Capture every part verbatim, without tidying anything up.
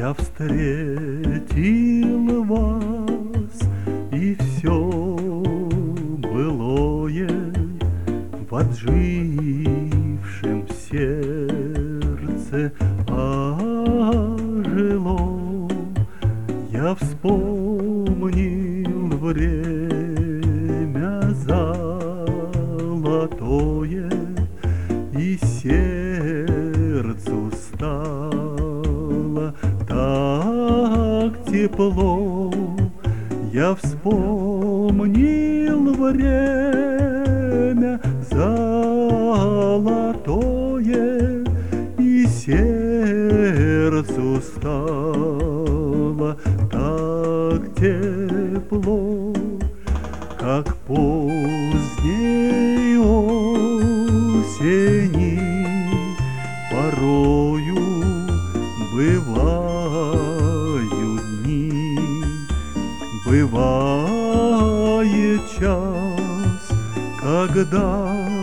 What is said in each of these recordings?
Я встретил вас, и все былое в отжившем сердце ожило. Я вспомнил время золотое, и сердцу стало так тепло. Я вспомнил время золотое, и сердцу стало так тепло, как поздней осени порою бывают дни. Бывает час, когда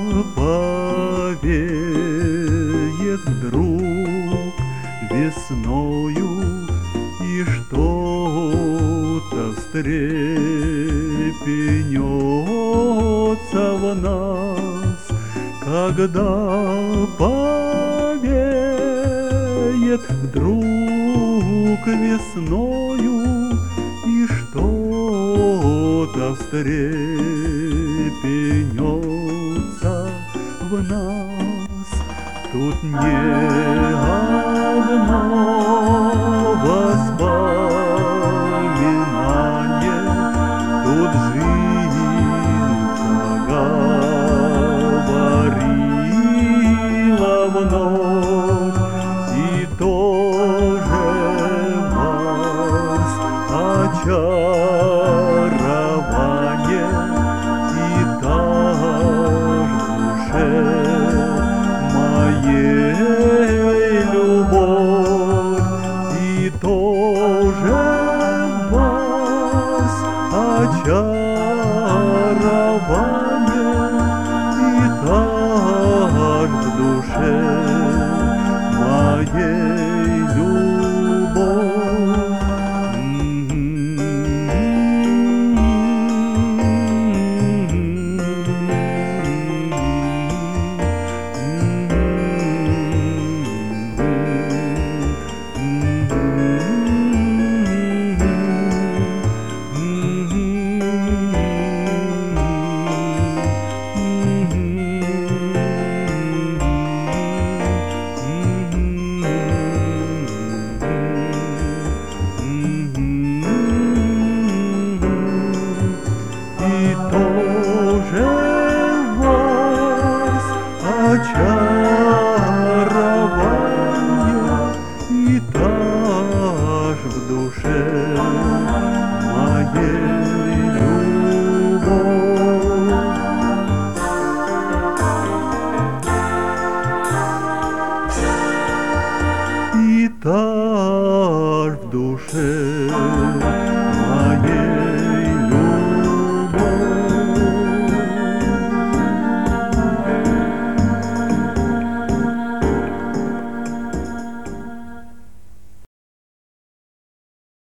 повеет вдруг весною, и что-то встрепенется в нас, когда повеет вдруг весною, и что-то встрепенется в нас. Тут не одно воспоминание, тут жизнь заговорила вновь, и тоже вас очарование, и так в душе моей любовь, и тоже вас очарование, и так в душе моей любовь. Очарование, и так в душе моей любовь. И так